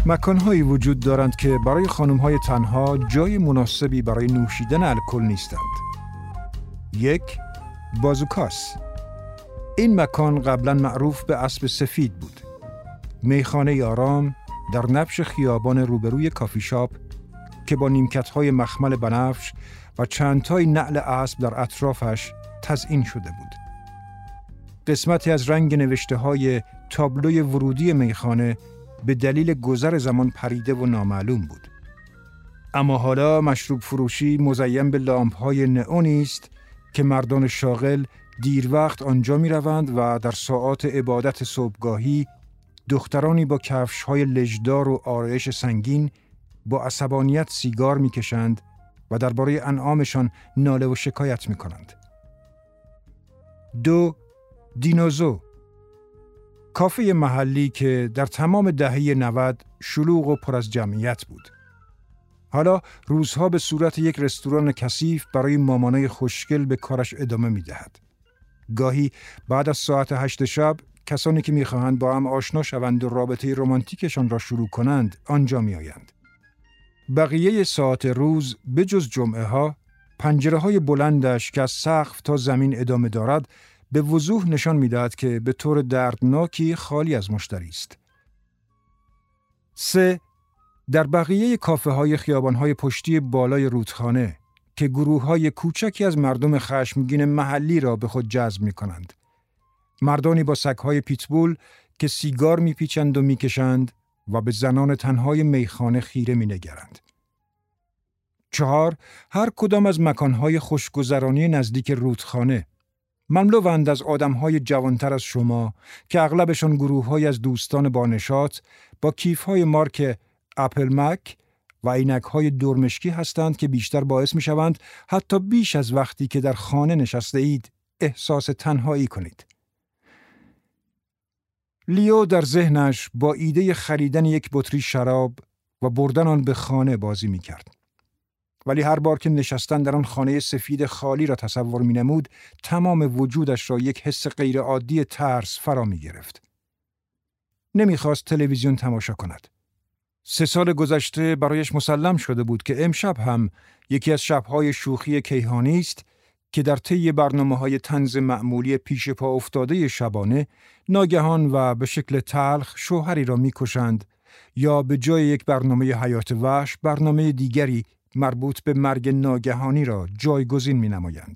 مکان‌هایی وجود دارند که برای خانم‌های تنها جای مناسبی برای نوشیدن الکل نیستند. 1. بازوکاس. این مکان قبلا معروف به اسب سفید بود. میخانه آرام در نبش خیابان روبروی کافی شاپ که با نیمکت‌های مخمل بنفش و چندتای نعل اسب در اطرافش تزیین شده بود. قسمتی از رنگ نوشته‌های تابلوی ورودی میخانه به دلیل گذر زمان پریده و نامعلوم بود. اما حالا مشروب فروشی مزین به لامپ‌های نئونی است که مردان شاغل دیر وقت آنجا می روند و در ساعات عبادت صبحگاهی دخترانی با کفش‌های لژدار و آرایش سنگین با عصبانیت سیگار می کشند و درباره انعامشان ناله و شکایت می کنند. 2. دینوزو. کافه محلی که در تمام دهه 90 شلوغ و پر از جمعیت بود. حالا روزها به صورت یک رستوران کثیف برای مامانای خوشگل به کارش ادامه می دهد. گاهی بعد از ساعت 8 شب کسانی که می خواهند با هم آشنا شوند و رابطه رمانتیکشان را شروع کنند آنجا می آیند. بقیه ساعت روز به جز جمعه ها پنجره های بلندش که از سقف تا زمین ادامه دارد به وضوح نشان می دهد که به طور دردناکی خالی از مشتری است. 3. در بقیه کافه های خیابان های پشتی بالای رودخانه که گروه های کوچکی از مردم خشمگین محلی را به خود جذب می کنند. مردانی با سگ‌های پیتبول که سیگار می پیچند و می کشند و به زنان تنهای میخانه خیره می نگرند. 4. هر کدام از مکانهای خوشگذرانی نزدیک رودخانه مملوند از آدمهای جوانتر از شما که اغلبشان گروه‌های از دوستان بانشاط با کیف‌های مارک اپل مک و عینک‌های دورمشکی هستند که بیشتر باعث می‌شوند حتی بیش از وقتی که در خانه نشسته اید احساس تنهایی کنید. لیو در ذهنش با ایده خریدن یک بطری شراب و بردن آن به خانه بازی می‌کرد. ولی هر بار که نشستن در آن خانه سفید خالی را تصور می‌نمود، تمام وجودش را یک حس غیرعادی ترس فرا می‌گرفت. نمی‌خواست تلویزیون تماشا کند. 3 سال گذشته برایش مسلم شده بود که امشب هم یکی از شب‌های شوخی کیهانی است که در طی برنامه‌های طنز معمولی پیش پا افتاده شبانه ناگهان و به شکل تلخ شوهری را می‌کشند یا به جای یک برنامه حیات وحش برنامه دیگری مربوط به مرگ ناگهانی را جایگزین می‌نمایند.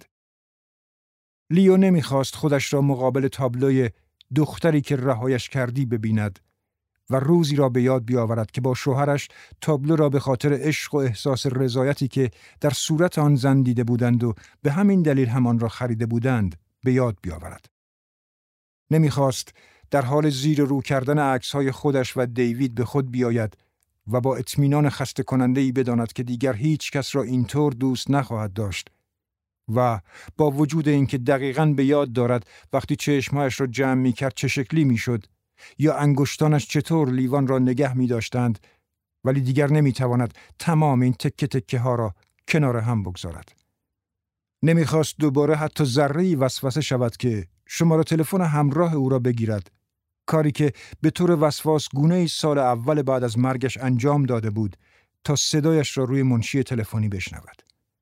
لیو نمی‌خواست خودش را مقابل تابلوی دختری که رهایش کردی ببیند و روزی را به یاد بیاورد که با شوهرش تابلو را به خاطر عشق و احساس رضایتی که در صورت آن زن دیده بودند و به همین دلیل همان را خریده بودند به یاد بیاورد. نمی‌خواست در حال زیر رو کردن عکس‌های خودش و دیوید به خود بیاید و با اطمینان خسته کننده‌ای بداند که دیگر هیچ کس را اینطور دوست نخواهد داشت و با وجود اینکه دقیقاً به یاد دارد وقتی چشمهایش را جمع می‌کرد چه شکلی می‌شد یا انگشتانش چطور لیوان را نگه می‌داشتند، ولی دیگر نمی‌تواند تمام این تکه تکه ها را کنار هم بگذارد. نمی‌خواست دوباره حتی ذره‌ای وسوسه شود که شماره تلفن همراه او را بگیرد، کاری که به طور وسواس گونه‌ای سال اول بعد از مرگش انجام داده بود تا صدایش را روی منشی تلفنی بشنود.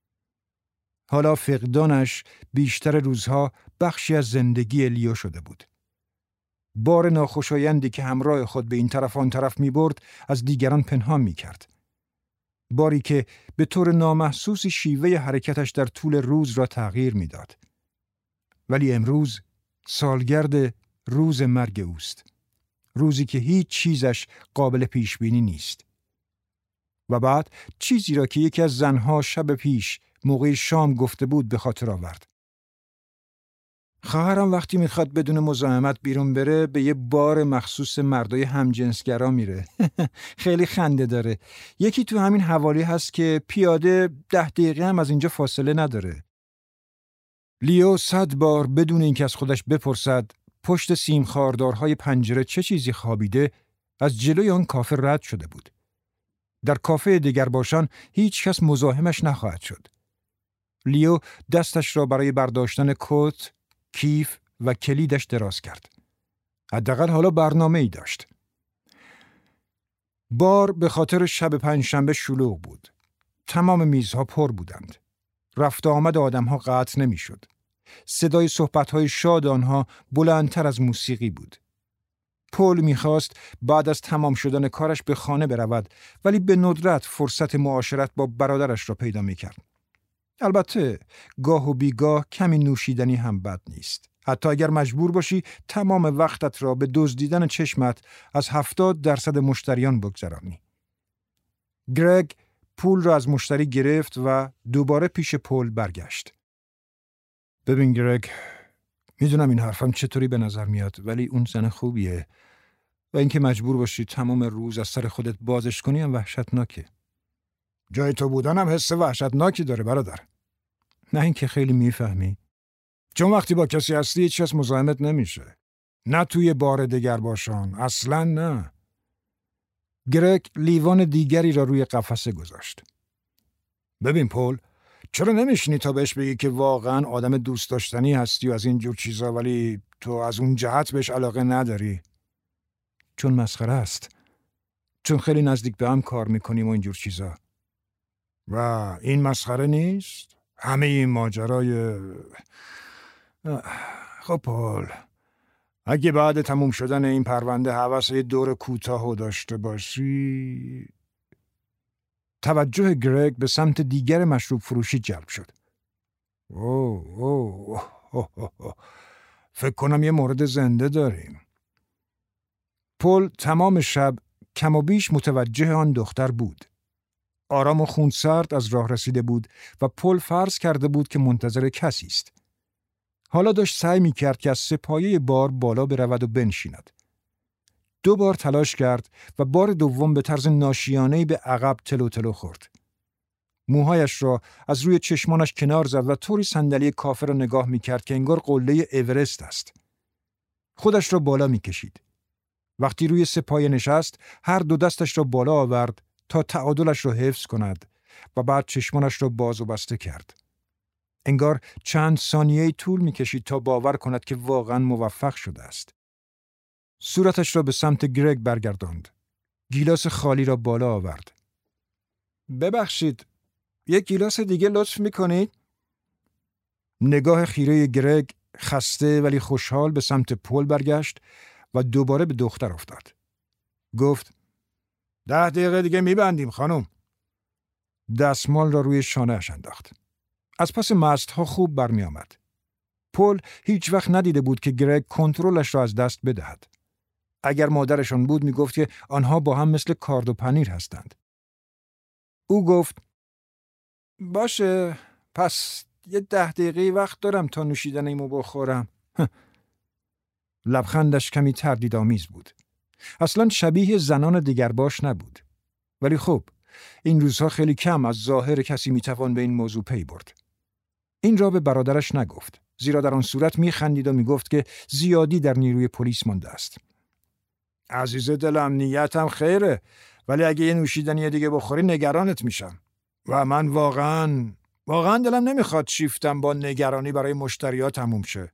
حالا فقدانش بیشتر روزها بخشی از زندگی لیو شده بود. بار ناخوشایندی که همراه خود به این طرف آن طرف می برد از دیگران پنهان می کرد. باری که به طور نامحسوسی شیوه حرکتش در طول روز را تغییر می داد. ولی امروز سالگرد روز مرگ اوست. روزی که هیچ چیزش قابل پیش بینی نیست. و بعد چیزی را که یکی از زنها شب پیش موقع شام گفته بود به خاطر آورد. خواهرم وقتی میخواد بدون مزاحمت بیرون بره به یه بار مخصوص مردای همجنسگرا میره. خیلی خنده داره. یکی تو همین حوالی هست که پیاده 10 دقیقه هم از اینجا فاصله نداره. لیو 100 بار بدون اینکه از خودش بپرسد پشت سیم خاردارهای پنجره چه چیزی خوابیده از جلوی آن کافه رد شده بود. در کافه دیگر باشان هیچ کس مزاحمش نخواهد شد. لیو دستش را برای برداشتن کت، کیف و کلیدش دراز کرد. حداقل حالا برنامه‌ای داشت. بار به خاطر شب پنجشنبه شلوغ بود. تمام میزها پر بودند. رفت آمد آدمها قطع نمیشد. صدای صحبت‌های شاد آنها بلندتر از موسیقی بود. پل می‌خواست بعد از تمام شدن کارش به خانه برود، ولی به ندرت فرصت معاشرت با برادرش را پیدا می‌کرد. البته گاه و بیگاه کمی نوشیدنی هم بد نیست. حتی اگر مجبور باشی تمام وقتت را به دزدیدن چشمت از 70% مشتریان بگذرانی. گرگ پول را از مشتری گرفت و دوباره پیش پل برگشت. ببین گرگ، میدونم این حرفم چطوری به نظر میاد، ولی اون زن خوبیه و اینکه مجبور باشی تمام روز از سر خودت بازش کنی هم وحشتناکه. جای تو بودنم حس وحشتناکی داره برادر. نه اینکه خیلی میفهمی. چون وقتی با کسی هستی هیچ کس مزاحمت نمیشه. نه توی بار دگر باشان، اصلاً نه. گرگ لیوان دیگری را روی قفسه گذاشت. ببین پل، چرا نمیشینی تا بهش بگی که واقعاً آدم دوست داشتنی هستی و از این جور چیزا، ولی تو از اون جهت بهش علاقه نداری؟ چون مسخره است. چون خیلی نزدیک به هم کار میکنیم و این جور چیزا. و این مسخره نیست؟ همه این ماجرای... خب پل، اگه بعد تموم شدن این پرونده هوس یه دور کوتاهو داشته باشی... توجه گرگ به سمت دیگر مشروب فروشی جلب شد. فکر کنم یه مورد زنده داریم. پل تمام شب کم و بیش متوجه آن دختر بود. آرام و خونسرد از راه رسیده بود و پل فرض کرده بود که منتظر کسی است. حالا داشت سعی می‌کرد که از سه‌پایه بار بالا برود و بنشیند. 2 بار تلاش کرد و بار دوم به طرز ناشیانه‌ای به عقب تلو تلو خورد. موهایش را از روی چشمانش کنار زد و طوری صندلی کافه را نگاه می‌کرد که انگار قله اورست است. خودش را بالا می‌کشید. وقتی روی سه‌پایه نشست، هر 2 دستش را بالا آورد تا تعادلش را حفظ کند و بعد چشمانش را باز و بسته کرد. انگار چند ثانیه‌ای طول می‌کشید تا باور کند که واقعاً موفق شده است. صورتش را به سمت گرگ برگرداند. گیلاس خالی را بالا آورد. ببخشید، یک گیلاس دیگه لطف می‌کنید؟ نگاه خیره گرگ خسته ولی خوشحال به سمت پل برگشت و دوباره به دختر افتاد. گفت 10 دقیقه دیگه میبندیم خانم. دستمال را روی شانه‌اش انداخت. از پس مستها خوب برمی آمد. پل هیچ وقت ندیده بود که گرگ کنترلش را از دست بدهد. اگر مادرشان بود میگفت که آنها با هم مثل کارد و پنیر هستند. او گفت باشه، پس یه 10 دقیقه وقت دارم تا نوشیدن ایمو بخورم. لبخندش کمی تردیدآمیز بود. اصلا شبیه زنان دیگرباش نبود. ولی خب این روزها خیلی کم از ظاهر کسی میتوان به این موضوع پی برد. این را به برادرش نگفت، زیرا در آن صورت میخندید و میگفت که زیادی در نیروی پلیس مانده است. عزیز دلم، نیتم خیره، ولی اگه یه نوشیدنی دیگه بخوری نگرانت میشم و من واقعا دلم نمیخواد شیفتم با نگرانی برای مشتریات تموم شه.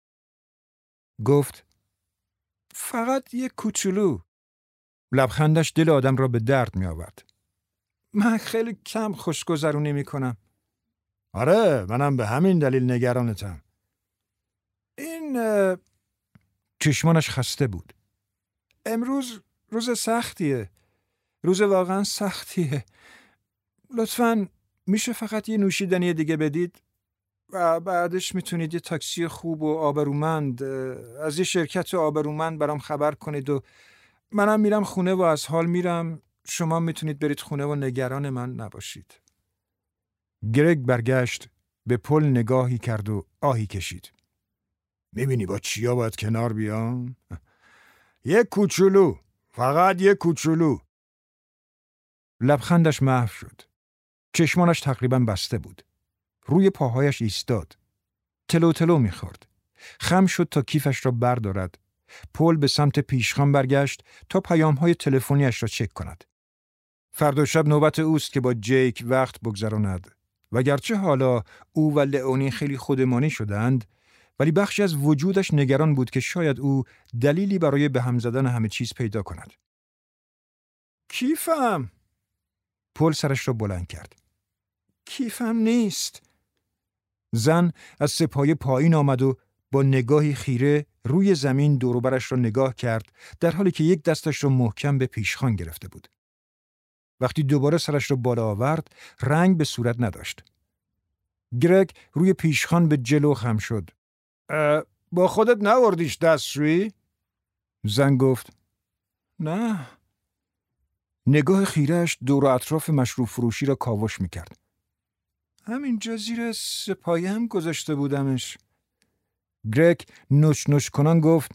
گفت فقط یه کوچولو. لبخندش دل آدم را به درد می آورد. من خیلی کم خوشگذرونی میکنم. آره، منم به همین دلیل نگرانتم. این چشمانش خسته بود. امروز روز سختیه. روز واقعا سختیه. لطفاً میشه فقط یه نوشیدنی دیگه بدید و بعدش میتونید یه تاکسی خوب و آبرومند از یه شرکت آبرومند برام خبر کنید و منم میرم خونه و از حال میرم. شما میتونید برید خونه و نگران من نباشید. گرگ برگشت، به پل نگاهی کرد و آهی کشید. میبینی با چیا باید کنار بیام؟ یه کوچولو، فقط یه کوچولو. لبخندش محو شد. چشمانش تقریبا بسته بود. روی پاهایش ایستاد. تلو تلو میخورد. خم شد تا کیفش را بردارد. پل به سمت پیشخوان برگشت تا پیام‌های تلفنیش را چک کند. فردا شب نوبت اوست که با جیک وقت بگذراند. وگرچه حالا او و لئونی خیلی خودمانی شدند، ولی بخشی از وجودش نگران بود که شاید او دلیلی برای به هم زدن همه چیز پیدا کند. کیفم. پل سرش را بلند کرد. کیفم نیست. زن از سه‌پایه پایین آمد و با نگاهی خیره روی زمین دور و برش را نگاه کرد، در حالی که یک دستش را محکم به پیشخوان گرفته بود. وقتی دوباره سرش را بالا آورد، رنگ به صورت نداشت. گرگ روی پیشخوان به جلو خم شد. با خودت نوردیش دستشویی؟ زن گفت نه. نگاه خیره‌اش دور و اطراف مشروب فروشی را کاوش میکرد. همینجا زیر سه‌پایه هم گذاشته بودمش. گرگ نوش نوش کنان گفت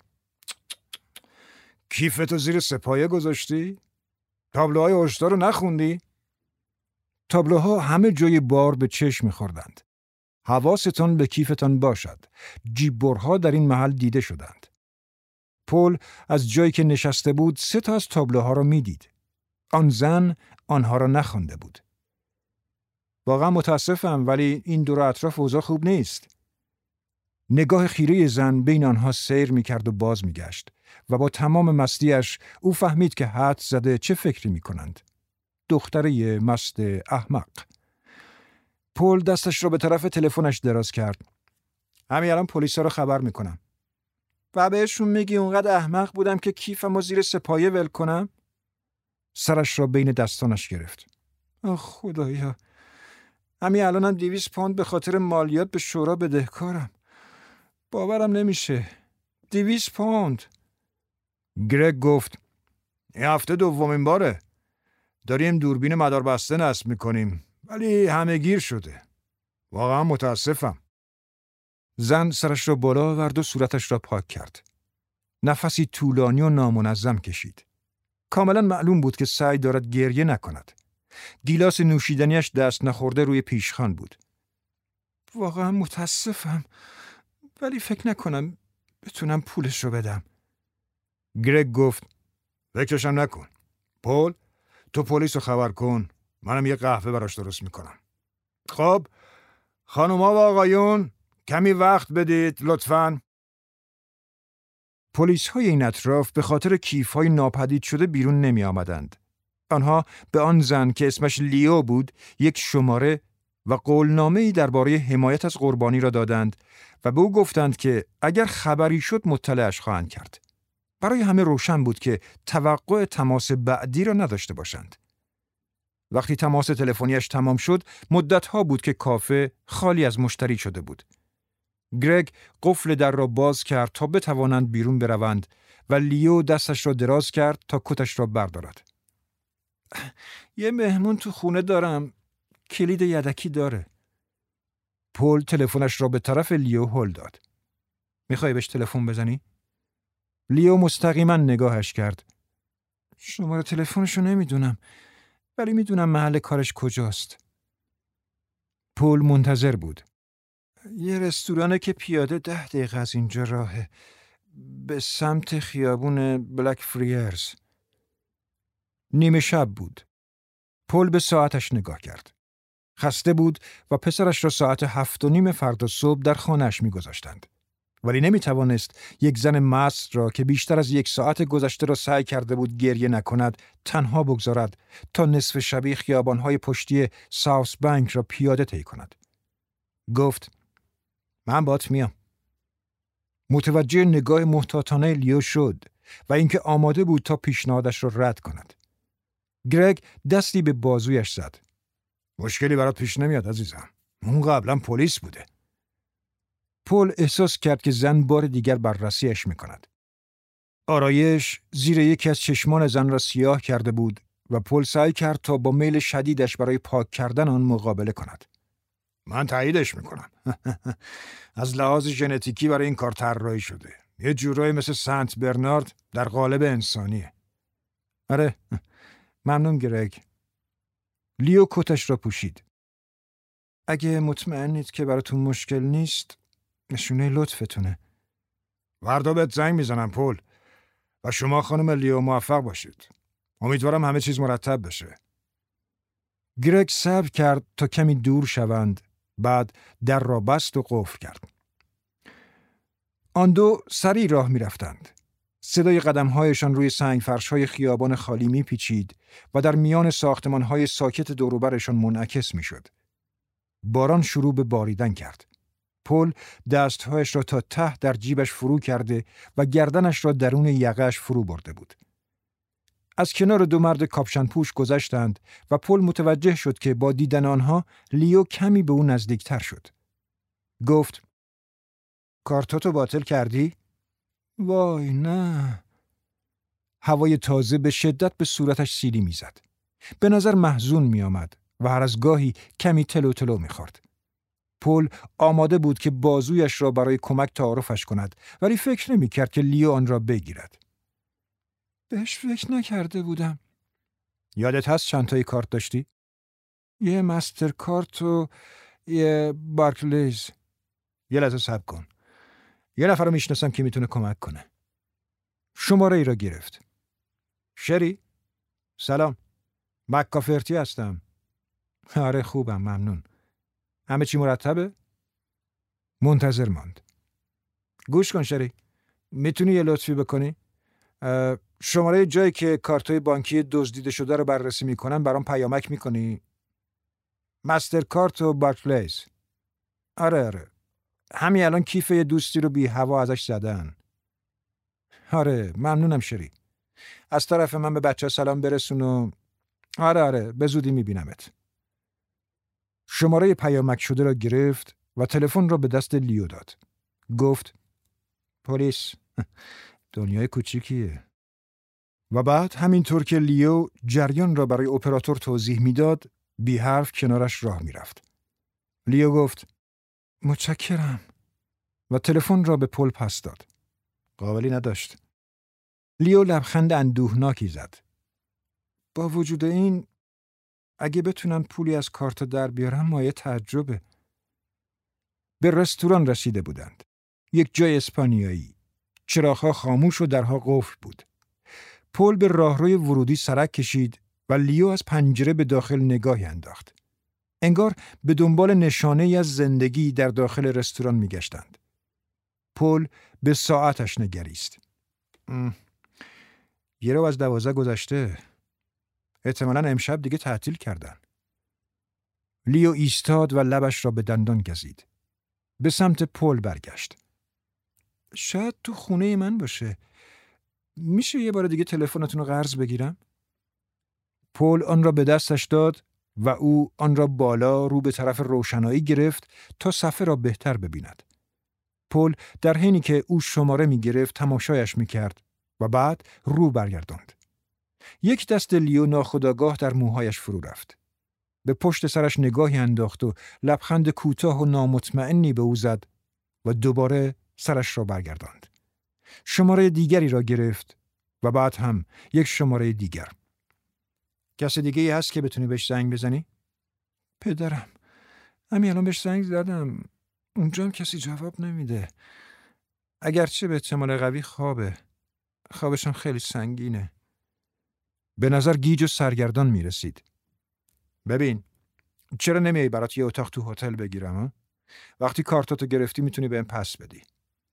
کیفتو زیر سه‌پایه گذاشتی؟ تابلوهای هشدار رو نخوندی؟ تابلوها همه جای بار به چشم می‌خوردند. حواستان به کیفتان باشد. جیب‌برها در این محل دیده شدند. پل از جایی که نشسته بود 3 تا از تابلوها را می‌دید. آن زن آنها را نخوانده بود. واقعا متاسفم، ولی این دور اطراف اوضاع خوب نیست. نگاه خیره زن بین آنها سیر می‌کرد و باز می‌گشت و با تمام مستی‌اش او فهمید که حدس زده چه فکری می‌کنند. دختره مست احمق. پل دستش را به طرف تلفنش دراز کرد. همین الان پلیسا رو خبر می‌کنم. و بهشون میگی اونقدر احمق بودم که کیفمو زیر سه‌پایه ول کنم؟ سرش را بین دستانش گرفت. آه خدایا. همین الانم 200 پوند به خاطر مالیات به شورا بدهکارم. باورم نمیشه. 200 پوند. گرگ گفت این هفته دومین باره. داریم دوربین مداربسته نصب میکنیم، ولی همه گیر شده. واقعا متاسفم. زن سرش را بالا آورد و صورتش را پاک کرد. نفسی طولانی و نامنظم کشید. کاملا معلوم بود که سعی دارد گریه نکند. گیلاس نوشیدنیش دست نخورده روی پیشخوان بود. واقعا متاسفم، ولی فکر نکنم بتونم پولش رو بدم. گرگ گفت فکرشم نکن. پل، تو پلیس رو خبر کن. منم یه قهوه براش درست میکنم. خب خانوما و آقایون، کمی وقت بدید لطفاً. پلیس های این اطراف به خاطر کیف های ناپدید شده بیرون نمی آمدند. آنها به آن زن که اسمش لیو بود یک شماره و قولنامه‌ای درباره حمایت از قربانی را دادند و به او گفتند که اگر خبری شد مطلعش خواهند کرد. برای همه روشن بود که توقع تماس بعدی را نداشته باشند. وقتی تماس تلفنیش تمام شد، مدت‌ها بود که کافه خالی از مشتری شده بود. گرگ قفل در را باز کرد تا بتوانند بیرون بروند و لیو دستش را دراز کرد تا کتش را بردارد. یه مهمون تو خونه دارم. کلید یدکی داره. پل تلفنش را به طرف لیو هل داد. میخوای بهش تلفن بزنی؟ لیو مستقیما نگاهش کرد. شماره تلفنشو نمیدونم، ولی میدونم محل کارش کجاست. پل منتظر بود. یه رستورانه که پیاده 10 دقیقه از اینجا راهه، به سمت خیابون بلک فریرز. نیمه شب بود. پل به ساعتش نگاه کرد. خسته بود و پسرش را ساعت 7:30 فردا صبح در خانه‌اش می‌گذاشتند. ولی نمی‌توانست یک زن مست را که بیشتر از 1 ساعت گذشته را سعی کرده بود گریه نکند تنها بگذارد تا نصف شبی خیابان‌های پشتی ساوث بانک را پیاده طی کند. گفت من باهات میام. متوجه نگاه محتاطانه لیو شد و اینکه آماده بود تا پیشنهادش را رد کند. گرگ دستی به بازویش زد. مشکلی برات پیش نمیاد عزیزم. اون قبلا پلیس بوده. پل احساس کرد که زن بار دیگر بررسیش میکند. آرایش زیر یکی از چشمان زن را سیاه کرده بود و پل سعی کرد تا با میل شدیدش برای پاک کردن آن مقابله کند. من تاییدش میکنم. از لحاظ ژنتیکی برای این کار طراحی شده. یه جورایی مثل سنت برنارد در قالب انسانیه. آره، ممنون گرگ. لیو کتش را پوشید. اگه مطمئنید که براتون مشکل نیست، نشونه لطفتونه. فردا بهت زنگ میزنم پل. و شما خانم لیو موفق باشید. امیدوارم همه چیز مرتب بشه. گرگ صبر کرد تا کمی دور شوند. بعد در را بست و قفل کرد. آن دو سریع راه می رفتند. صدای قدم‌هایشان روی سنگفرش‌های خیابان خالی می‌پیچید و در میان ساختمان‌های ساکت دور و برشان منعکس می‌شد. باران شروع به باریدن کرد. پل دستهایش را تا ته در جیبش فرو کرده و گردنش را درون یقه‌اش فرو برده بود. از کنار دو مرد کاپشن پوش گذشتند و پل متوجه شد که با دیدن آنها لیو کمی به او نزدیکتر شد. گفت: کارتاتو باطل کردی؟ وای نه. هوای تازه به شدت به صورتش سیلی میزد. به نظر محزون می آمد و هر از گاهی کمی تلو تلو می خورد. پل آماده بود که بازویش را برای کمک تعارفش کند، ولی فکر نمی کرد که لیو آن را بگیرد. بهش فکر نکرده بودم. یادت هست چند تایی کارت داشتی؟ یه مستر کارت و یه بارکلیز. یه لحظه صبر کن. یه نفر رو میشناسم که میتونه کمک کنه. شماره ای را گرفت. شری؟ سلام. مکافرتی هستم. آره خوبم، ممنون. همه چی مرتبه؟ منتظر ماند. گوش کن شری. میتونی یه لطفی بکنی؟ شماره جایی که کارتای بانکی دزدیده شده رو بررسی میکنن برام پیامک میکنی؟ مستر کارت و بارکلیز. آره. همین الان کیف یه دوستی رو بی هوا ازش زدن. آره ممنونم شری. از طرف من به بچه ها سلام برسون و آره به زودی میبینمت. شماره پیامک شده را گرفت و تلفن را به دست لیو داد. گفت: پلیس. دنیای کوچیکیه. و بعد همینطور که لیو جریان را برای اپراتور توضیح میداد، بی حرف کنارش راه میرفت. لیو گفت: متشکرم و تلفن را به پل پس داد. قابلی نداشت. لیو لبخند اندوهناکی زد. با وجود این اگه بتونن پولی از کارت در بیارن مایه تعجبه. به رستوران رسیده بودند. یک جای اسپانیایی. چراغ‌ها خاموش و درها قفل بود. پل به راهروی ورودی سرک کشید و لیو از پنجره به داخل نگاهی انداخت. انگار به دنبال نشانه‌ای از زندگی در داخل رستوران می‌گشتند. پل به ساعتش نگریست. 11:12 گذشته. احتمالاً امشب دیگه تعطیل کردن. لیو ایستاد و لبش را به دندان گزید. به سمت پل برگشت. شاید تو خونه من باشه. میشه یه بار دیگه تلفنتون رو قرض بگیرم؟ پل آن را به دستش داد و او آن را بالا رو به طرف روشنایی گرفت تا صفحه را بهتر ببیند. پل در حینی که او شماره می گرفت تماشایش می کرد و بعد رو برگرداند. یک دست لیو ناخودآگاه در موهایش فرو رفت. به پشت سرش نگاهی انداخت و لبخند کوتاه و نامطمئنی به او زد و دوباره سرش را برگرداند. شماره دیگری را گرفت و بعد هم یک شماره دیگر. کسی دیگه ای هست که بتونی بهش زنگ بزنی؟ پدرم. همین الان بهش زنگ زدم. اونجا هم کسی جواب نمیده. اگرچه به احتمال قوی خوابه. خوابشم خیلی سنگینه. به نظر گیج و سرگردان میرسید. ببین، چرا نمیای برات یه اتاق تو هتل بگیرم؟ وقتی کارتاتو گرفتی میتونی بهم پس بدی.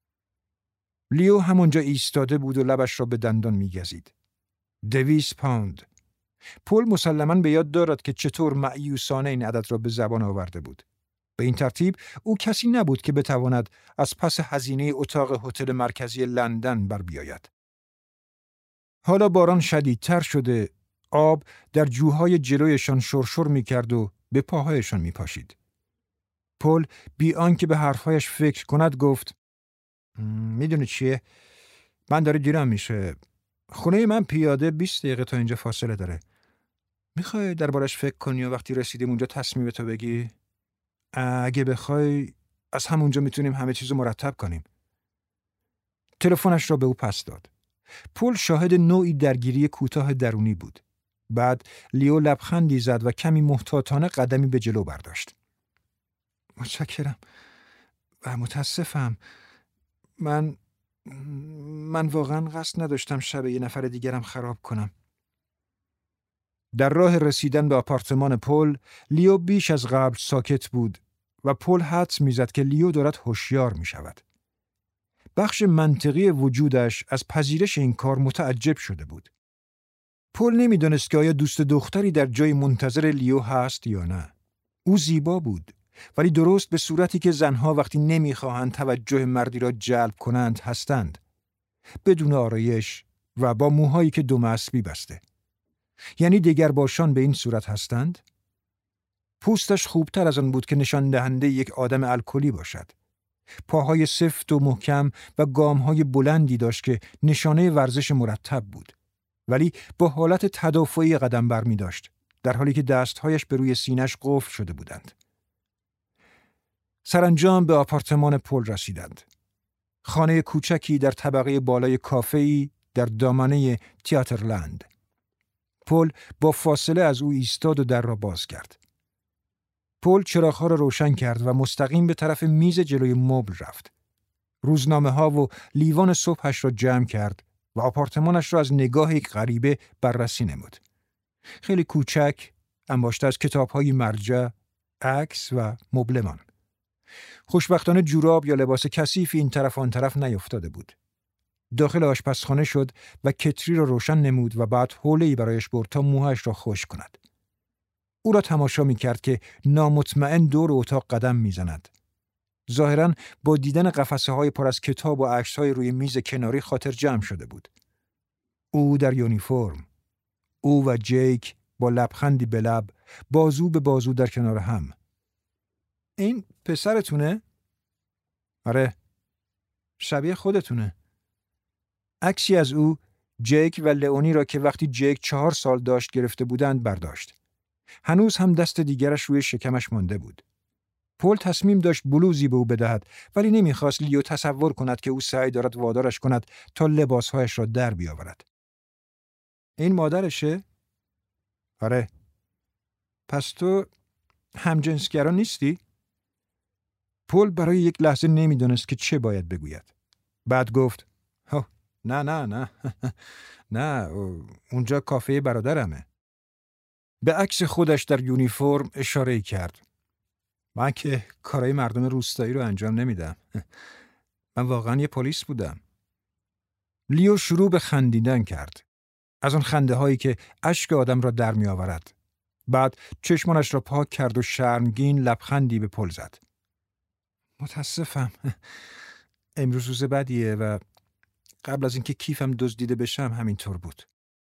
لیو همونجا ایستاده بود و لبش را به دندان میگزید. 200 پوند. پل مسلماً به یاد دارد که چطور مأیوسانه این عدد را به زبان آورده بود. به این ترتیب او کسی نبود که بتواند از پس هزینه اتاق هتل مرکزی لندن بر بیاید. حالا باران شدیدتر شده، آب در جوهای جلویشان شرشر می‌کرد و به پاهایشان می‌پاشید. پل بی آنکه به حرفهایش فکر کند گفت: میدونی چیه؟ من داره دیرم میشه. خونه من پیاده 20 دقیقه تا اینجا فاصله داره. میخوای دربارش فکر کنی و وقتی رسیدیم اونجا تصمیمتو بگی؟ اگه بخوای از همونجا میتونیم همه چیزو مرتب کنیم. تلفنش را به او پس داد. پل شاهد نوعی درگیری کوتاه درونی بود. بعد لیو لبخندی زد و کمی محتاطانه قدمی به جلو برداشت. متشکرم و متاسفم. من واقعا قصد نداشتم شب یه نفر دیگرم خراب کنم. در راه رسیدن به آپارتمان پل، لیو بیش از قبل ساکت بود و پل حدس میزد که لیو دارد هوشیار میشود. بخش منطقی وجودش از پذیرش این کار متعجب شده بود. پل نمی‌دانست که آیا دوست دختری در جای منتظر لیو هست یا نه. او زیبا بود، ولی درست به صورتی که زنها وقتی نمی‌خواهند توجه مردی را جلب کنند هستند. بدون آرایش و با موهایی که دم اسبی بسته. یعنی دگرباشان به این صورت هستند؟ پوستش خوبتر از آن بود که نشان دهنده یک آدم الکلی باشد. پاهای سفت و محکم و گامهای بلندی داشت که نشانه ورزش مرتب بود. ولی با حالت تدافعی قدم برمی داشت، در حالی که دستهایش به روی سینه‌اش قفل شده بودند. سرانجام به آپارتمان پل رسیدند. خانه کوچکی در طبقه بالای کافه‌ای در دامنه تئاترلند. پل با فاصله از او ایستاد و در را باز کرد. پل چراغ‌ها را روشن کرد و مستقیم به طرف میز جلوی مبل رفت. روزنامه‌ها و لیوان صبحش را جمع کرد و آپارتمانش را از نگاهی غریبه بررسی نمود. خیلی کوچک، انباشته از کتاب‌های مرجع، عکس و مبلمان. خوشبختانه جوراب یا لباس کثیفی این طرف آن طرف نیفتاده بود. داخل آشپزخانه شد و کتری را روشن نمود و بعد حوله‌ای برایش برد تا موهایش را خشک کند. او را تماشا می‌کرد که نامطمئن دور اتاق قدم می‌زند. ظاهراً با دیدن قفسه‌های پر از کتاب و عکس‌های روی میز کناری خاطر جمع شده بود. او در یونیفرم، او و جیک با لبخندی به لب، بازو به بازو در کنار هم. این پسرتونه؟ آره. شبیه خودتونه. عکسی از او، جیک و لئونی را که وقتی جیک 4 سال داشت گرفته بودند برداشت. هنوز هم دست دیگرش روی شکمش مانده بود. پل تصمیم داشت بلوزی به او بدهد، ولی نمیخواست لیو تصور کند که او سعی دارد وادارش کند تا لباسهایش را در بیاورد. این مادرشه؟ آره. پس تو همجنسگرا نیستی؟ پل برای یک لحظه نمیدانست که چه باید بگوید. بعد گفت نه نه اونجا کافه برادرمه. به عکس خودش در یونیفرم اشاره کرد. من که کارهای مردم روستایی رو انجام نمیدم. من واقعا یه پلیس بودم. لیو شروع به خندیدن کرد. از اون خنده هایی که اشک آدم را در می آورد. بعد چشمانش را پاک کرد و شرمگین لبخندی به پل زد. متاسفم. امروز روز بدیه و قبل از اینکه کیفم دزدیده بشم همینطور بود.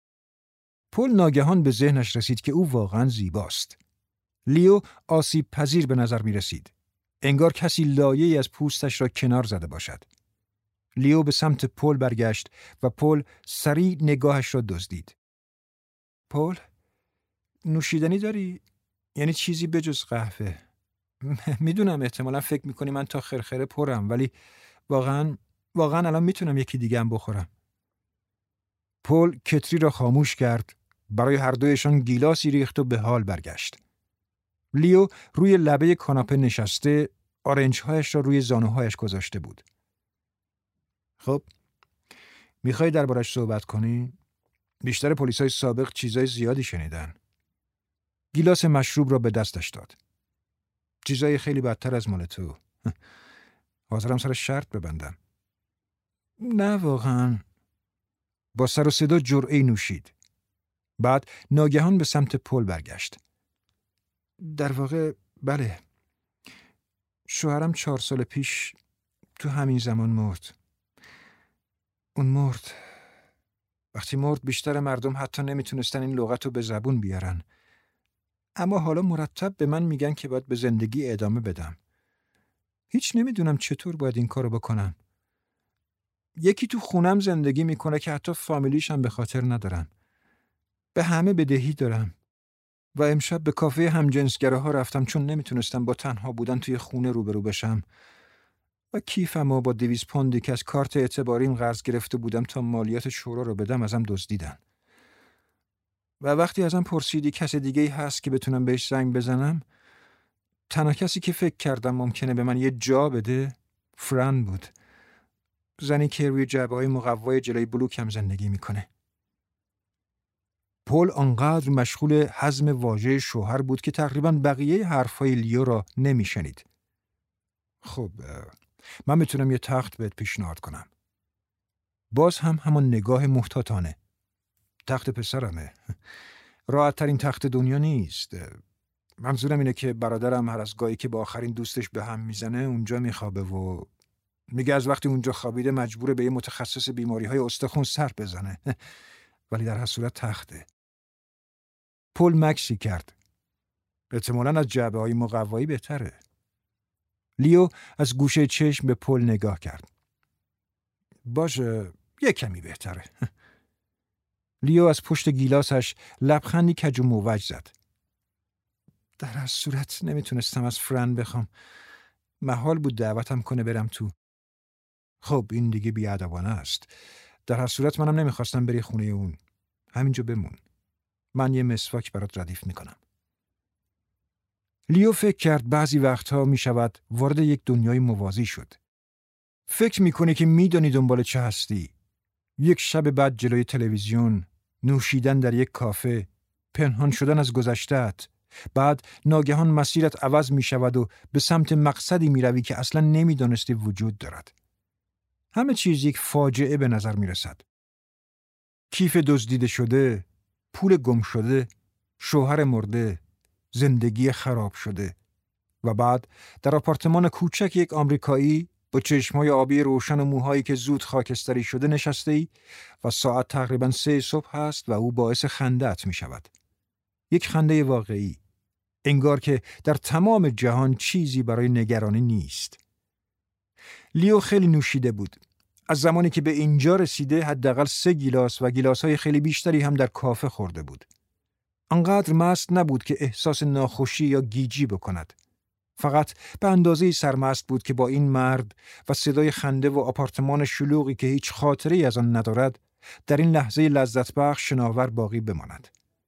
پل ناگهان به ذهنش رسید که او واقعا زیباست. لیو آسیب پذیر به نظر می رسید. انگار کسی لایه‌ای از پوستش را کنار زده باشد. لیو به سمت پل برگشت و پل سریع نگاهش را دزدید. پل، نوشیدنی داری؟ یعنی چیزی بجز قهوه؟ میدونم احتمالا فکر میکنی من تا خرخره پرم، ولی واقعا الان میتونم یکی دیگه هم بخورم. پل کتری را خاموش کرد، برای هر دویشان گیلاسی ریخت و به حال برگشت. لیو روی لبه کاناپه نشسته، آرنج‌هایش را روی زانوهایش گذاشته بود. خب، میخوای دربارش صحبت کنی؟ بیشتر پلیسای سابق چیزای زیادی شنیدن. گیلاس مشروب را به دستش داد. چیزای خیلی بدتر از مال تو. حاضرم سر شرط ببندم. نه واقعا. با سر و صدا جرعه‌ای نوشید. بعد ناگهان به سمت پل برگشت. در واقع بله. شوهرم 4 سال پیش تو همین زمان مرد. اون مرد. وقتی مرد بیشتر مردم حتی نمیتونستن این لغت رو به زبون بیارن. اما حالا مرتب به من میگن که باید به زندگی ادامه بدم. هیچ نمیدونم چطور باید این کارو بکنم. یکی تو خونم زندگی میکنه که حتی فامیلیش هم به خاطر ندارم. به همه بدهی دارم. و امشب به کافه همجنسگراها رفتم چون نمیتونستم با تنها بودن توی خونه روبرو بشم. و کیفمو با 200 پوندی که از کارت اعتباریم قرض گرفته بودم تا مالیات شورا رو بدم ازم دزدیدن. و وقتی ازم پرسیدی کس دیگه‌ای هست که بتونم بهش زنگ بزنم، تنها کسی که فکر کردم ممکنه به من یه جا بده فران بود. زنی که روی جعبه‌های مقوای جلوی بلوک هم زندگی میکنه. پل آنقدر مشغول هضم واژه شوهر بود که تقریباً بقیه حرفای لیو را نمیشنید. خب من میتونم یه تخت بهت پیشنهاد کنم. باز هم همون نگاه محتاطانه. تخت پسرمه. راحت ترین تخت دنیا نیست. منظورم اینه که برادرم هر از گاهی که با آخرین دوستش به هم میزنه اونجا میخوابه و میگه از وقتی اونجا خوابیده مجبوره به یه متخصص بیماری‌های استخوان سر بزنه. ولی در هر صورت تخته. پل مکسی کرد. احتمالاً از جعبه‌های مقوایی بهتره. لیو از گوشه چشم به پل نگاه کرد. باشه، یه کمی بهتره. لیو از پشت گیلاسش لبخندی کج و موج زد. در هر صورت نمیتونستم از فرن بخوام. محال بود دعوتم کنه برم تو. خب این دیگه بیادبانه است. در هر صورت منم نمیخواستم بری خونه اون. همینجا بمون. من یه مسواک برات ردیف میکنم. لیو فکر کرد بعضی وقتها میشود وارد یک دنیای موازی شد. فکر میکنی که میدانی دنبال چه هستی. یک شب بعد جلوی تلویزیون، نوشیدن در یک کافه، پنهان شدن از گذشته‌ات. بعد ناگهان مسیرت عوض می شود و به سمت مقصدی می روی که اصلا نمی دانستی وجود دارد. همه چیز یک فاجعه به نظر می رسد. کیف دزدیده شده، پول گم شده، شوهر مرده، زندگی خراب شده. و بعد در آپارتمان کوچک یک آمریکایی با چشمای آبی روشن و موهایی که زود خاکستری شده نشسته ای و ساعت تقریباً 3 صبح هست و او باعث خنده‌ات می شود. یک خنده واقعی. انگار که در تمام جهان چیزی برای نگرانی نیست. لیو خیلی نوشیده بود. از زمانی که به اینجا رسیده حداقل 3 گیلاس و گیلاس‌های خیلی بیشتری هم در کافه خورده بود. آنقدر مست نبود که احساس ناخوشی یا گیجی بکند. فقط به اندازه‌ای سرمست بود که با این مرد و صدای خنده و آپارتمان شلوغی که هیچ خاطره‌ای از آن ندارد در این لحظه لذت بخش شناور باقی بماند.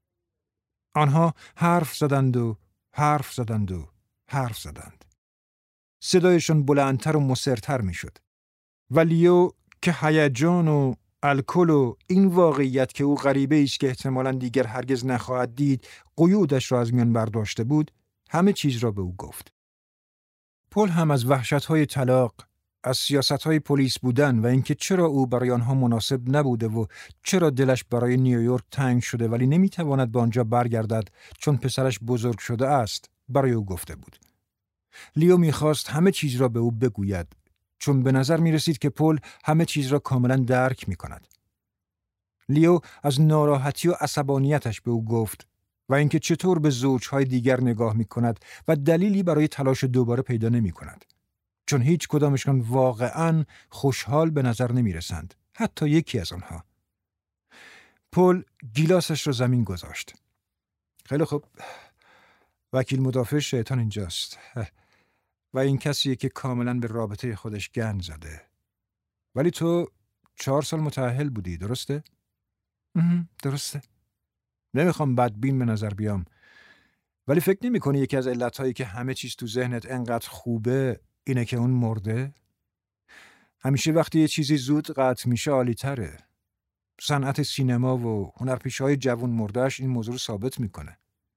آنها حرف زدند و حرف زدند و حرف زدند. صدایشان بلندتر و مصرتر می شد. و لیو که هیجان و الکل و این واقعیت که او غریبه است که احتمالاً دیگر هرگز نخواهد دید قیودش را از میان برداشته بود، همه چیز را به او گفت. پل هم از وحشت‌های طلاق، از سیاست‌های پلیس بودن و اینکه چرا او برای آنها مناسب نبوده و چرا دلش برای نیویورک تنگ شده ولی نمیتواند به آنجا برگردد چون پسرش بزرگ شده است، برای او گفته بود. لیو میخواست همه چیز را به او بگوید چون به نظر میرسید که پل همه چیز را کاملا درک میکند. لیو از ناراحتی و عصبانیتش به او گفت و اینکه چطور به زوجهای دیگر نگاه میکند و دلیلی برای تلاش دوباره پیدا نمیکند. چون هیچ کدامشان واقعاً خوشحال به نظر نمیرسند. حتی یکی از آنها. پل گیلاسش را زمین گذاشت. خیلی خوب. وکیل مدافع شیطان اینجاست. و این کسیه که کاملاً به رابطه خودش گند زده. ولی تو 4 سال متأهل بودی، درسته؟ درسته. نمیخوام بدبین به نظر بیام. ولی فکر نمی کنی یکی از علتهایی که همه چیز تو ذهنت انقدر خوبه اینه که اون مرده؟ همیشه وقتی یه چیزی زود قطع میشه عالی تره. صنعت سینما و هنرپیشه‌های جوان مرده‌اش این موضوع رو ثابت میکنه.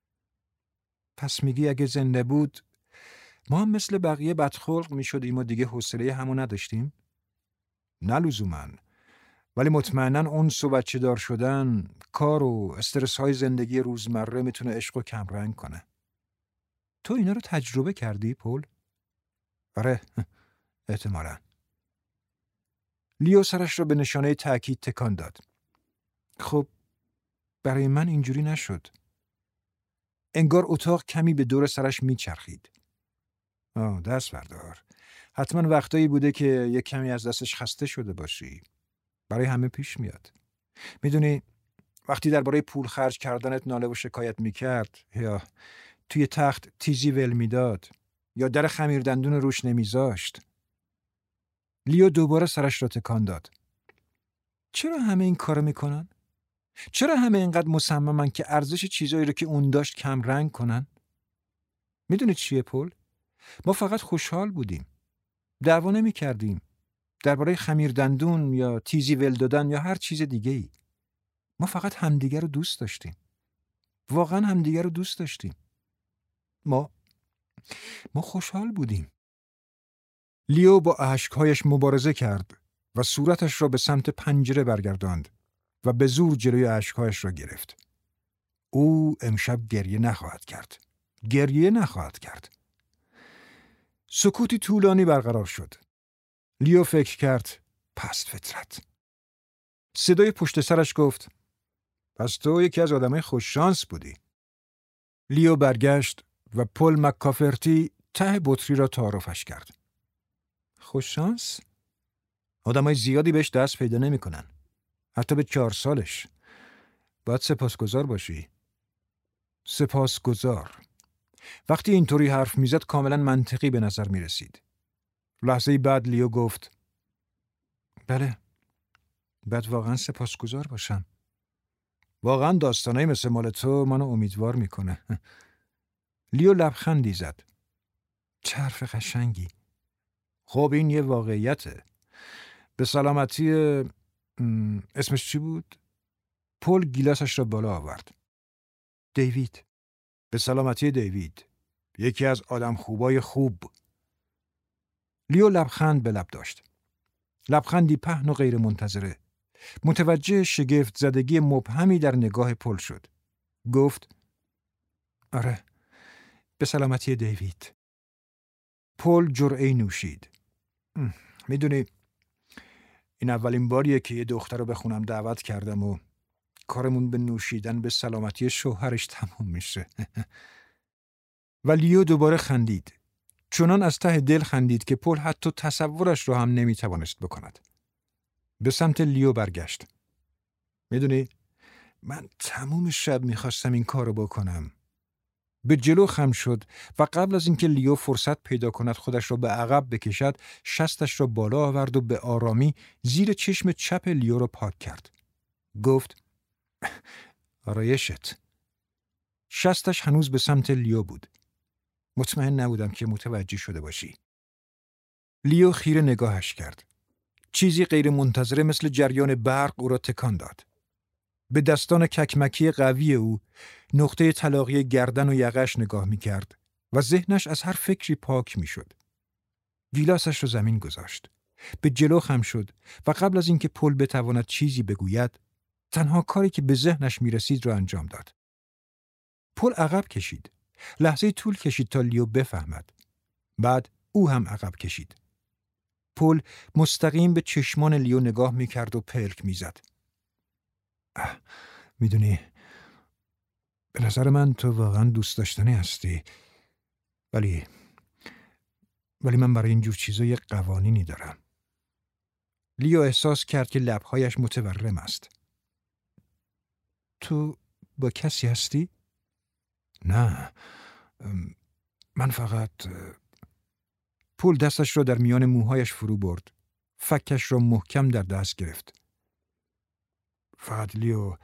پس میگی اگه زنده بود ما هم مثل بقیه بدخلق میشدیم و دیگه حوصله همو نداشتیم؟ نه لزوماً. ولی مطمئناً اونس و بچه دار شدن، کار و استرس‌های زندگی روزمره میتونه عشق رو کمرنگ کنه. تو اینا رو تجربه کردی، پل؟ آره، احتمالاً. لیو سرش را به نشانه تأکید تکان داد. خب، برای من اینجوری نشد. انگار اتاق کمی به دور سرش میچرخید. دست بردار. حتما وقتایی بوده که یک کمی از دستش خسته شده باشی. برای همه پیش میاد. میدونی وقتی درباره پول خرج کردنت ناله و شکایت میکرد یا توی تخت تیزی ول میداد یا در خمیر دندون روش نمیذاشت. لیو دوباره سرش را تکان داد. چرا همه این کارو میکنن؟ چرا همه اینقدر مصممن که ارزش چیزایی رو که اون داشت کم رنگ کنن؟ میدونی چیه پل؟ ما فقط خوشحال بودیم. دعوا نمی کردیم. درباره خمیر دندون یا تیزی ول دادن یا هر چیز دیگه ای. ما فقط همدیگر رو دوست داشتیم. واقعا همدیگر رو دوست داشتیم. ما خوشحال بودیم. لیو با اشکهایش مبارزه کرد و صورتش را به سمت پنجره برگرداند و به زور جلوی اشکهایش را گرفت. او امشب گریه نخواهد کرد. گریه نخواهد کرد. سکوتی طولانی برقرار شد. لیو فکر کرد پست فطرت. صدای پشت سرش گفت پس تو یکی از آدمای خوششانس بودی. لیو برگشت و پل مکافرتی ته بطری را تعارفش کرد. خوششانس؟ آدمای زیادی بهش دست پیدا نمی‌کنن. حتی به 4 سالش. باید سپاسگزار باشی. سپاسگزار. وقتی اینطوری حرف میزد کاملا منطقی به نظر می رسید. لحظه بعد لیو گفت بله، باید واقعا سپاسگزار باشم. واقعا داستانایی مثل مال تو منو امیدوار میکنه. لیو لبخندی زد. چه حرف قشنگی. خب این یه واقعیته. به سلامتی اسمش چی بود؟ پل گیلاسش را بالا آورد. دیوید. به سلامتی دیوید. یکی از آدم خوبای خوب. لیو لبخند به لب داشت. لبخندی پهن و غیر منتظره. متوجه شگفت زدگی مبهمی در نگاه پل شد. گفت آره، به سلامتی دیوید. پل جرعه‌ای نوشید. میدونی این اولین باریه که یه دختر رو به خونم دعوت کردم و کارمون به نوشیدن به سلامتی شوهرش تمام میشه. و لیو دوباره خندید. چنان از ته دل خندید که پل حتی تصورش رو هم نمیتوانست بکند. به سمت لیو برگشت. میدونی من تمام شب میخواستم این کارو بکنم. به جلو خم شد و قبل از اینکه لیو فرصت پیدا کند خودش را به عقب بکشد، شستش را بالا آورد و به آرامی زیر چشم چپ لیو را پاک کرد. گفت آرایشت. شستش هنوز به سمت لیو بود. مطمئن نبودم که متوجه شده باشی. لیو خیره نگاهش کرد. چیزی غیر منتظره مثل جریان برق او را تکان داد. به دستان ککمکی قوی او نقطه تلاقی گردن و یقش نگاه می کرد و ذهنش از هر فکری پاک می شد. گیلاسش رو زمین گذاشت. به جلو خم شد و قبل از اینکه پل بتواند چیزی بگوید، تنها کاری که به ذهنش می رسید را انجام داد. پل عقب کشید. لحظه طول کشید تا لیو بفهمد. بعد او هم عقب کشید. پل مستقیم به چشمان لیو نگاه می کرد و پلک می زد. میدونی به نظر من تو واقعا دوست داشتنی هستی، ولی من برای اینجور چیزا یه قوانینی دارم. لیو احساس کرد که لبهایش متورم است. تو با کسی هستی؟ نه، من فقط... پول دستش را در میان موهایش فرو برد. فکش را محکم در دست گرفت. فقط لیو،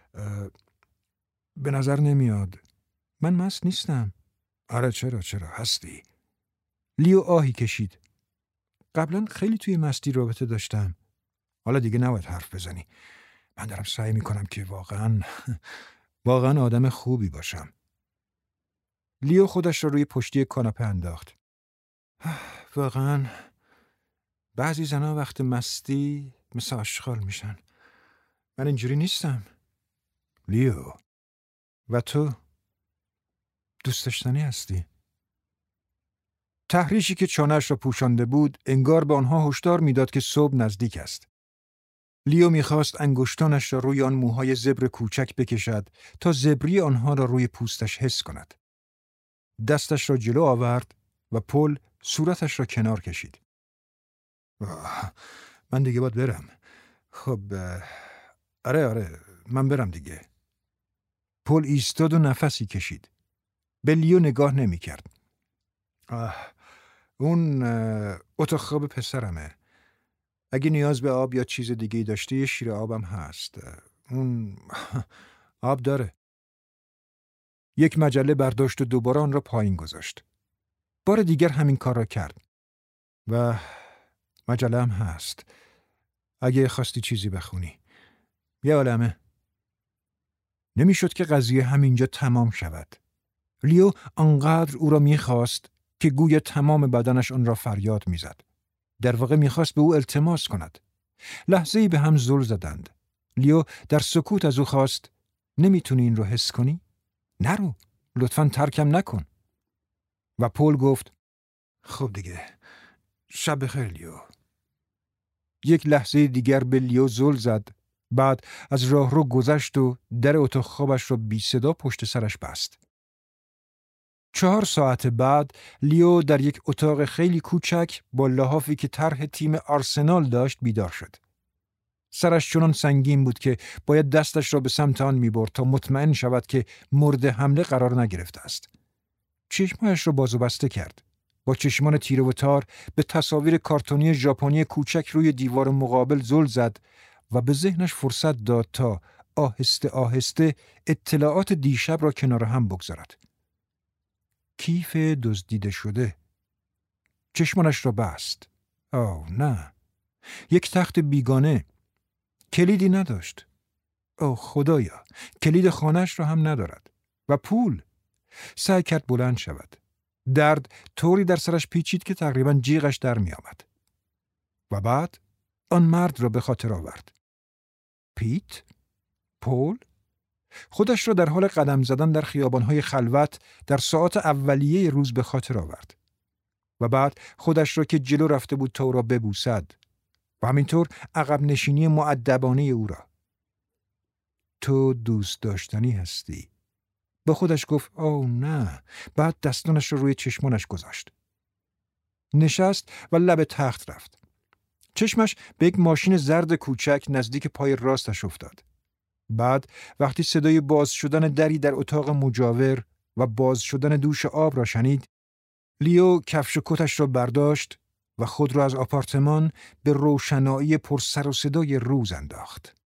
به نظر نمیاد. من مست نیستم. آره چرا هستی. لیو آهی کشید. قبلا خیلی توی مستی رابطه داشتم. حالا دیگه نباید حرف بزنی. من دارم سعی میکنم که واقعا آدم خوبی باشم. لیو خودش را روی پشتی کاناپه انداخت. واقعا بعضی زنها وقت مستی مثل آشغال میشن. من اینجوری نیستم. لیو، و تو دوست داشتنی هستی. تحریشی که چانه‌اش را پوشانده بود انگار به آنها هشدار میداد که صبح نزدیک است. لیو میخواست انگشتانش را روی آن موهای زبر کوچک بکشد تا زبری آنها را روی پوستش حس کند. دستش را جلو آورد و پل صورتش را کنار کشید. من دیگه باید برم. خب آره من برم دیگه. پل ایستاد و نفسی کشید. به لیو نگاه نمی کرد. اون اتاق خواب پسرمه. اگه نیاز به آب یا چیز دیگه داشته یه شیر آبم هست. اون آب داره. یک مجله برداشت و دوباره آن را پایین گذاشت. بار دیگر همین کار را کرد. و مجله هم هست. اگه خواستی چیزی بخونی. یه عالمه. نمیشد که قضیه همینجا تمام شود. لیو آنقدر او را میخواست که گویا تمام بدنش آن را فریاد میزد. در واقع میخواست به او التماس کند. لحظه‌ای به هم زل زدند. لیو در سکوت از او خواست: نمیتونی این رو حس کنی؟ نرو، لطفاً ترکم نکن. و پول گفت: خب دیگه، شب بخیر لیو. یک لحظه دیگر به لیو زل زد. بعد از راهرو گذشت و در اتاق خوابش را بی صدا پشت سرش بست. 4 ساعت بعد لیو در یک اتاق خیلی کوچک با لحافی که طرح تیم آرسنال داشت بیدار شد. سرش چنان سنگین بود که باید دستش را به سمت آن می‌برد تا مطمئن شود که مورد حمله قرار نگرفته است. چشمایش را باز و بسته کرد. با چشمان تیره و تار به تصاویر کارتونی ژاپنی کوچک روی دیوار مقابل زل زد و به ذهنش فرصت داد تا آهسته آهسته اطلاعات دیشب را کنار هم بگذارد. کیف دزدیده شده. چشمانش را بست. آه نه. یک تخت بیگانه. کلیدی نداشت. اوه خدایا، کلید خانه‌اش را هم ندارد. و پول. سعی کرد بلند شود. درد طوری در سرش پیچید که تقریباً جیغش در می آمد. و بعد آن مرد را به خاطر آورد. پیت؟ پول؟ خودش را در حال قدم زدن در خیابان‌های خلوت در ساعات اولیه روز به خاطر آورد. و بعد خودش را که جلو رفته بود تا او را ببوسد و همینطور عقب نشینی مؤدبانه او را. تو دوست داشتنی هستی. با خودش گفت اوه نه. بعد دستانش را روی چشمانش گذاشت. نشست و لب تخت رفت. چشمش به یک ماشین زرد کوچک نزدیک پای راستش افتاد. بعد وقتی صدای باز شدن دری در اتاق مجاور و باز شدن دوش آب را شنید، لیو کفش و کتش را برداشت و خود را از آپارتمان به روشنایی پر سر و صدای روز انداخت.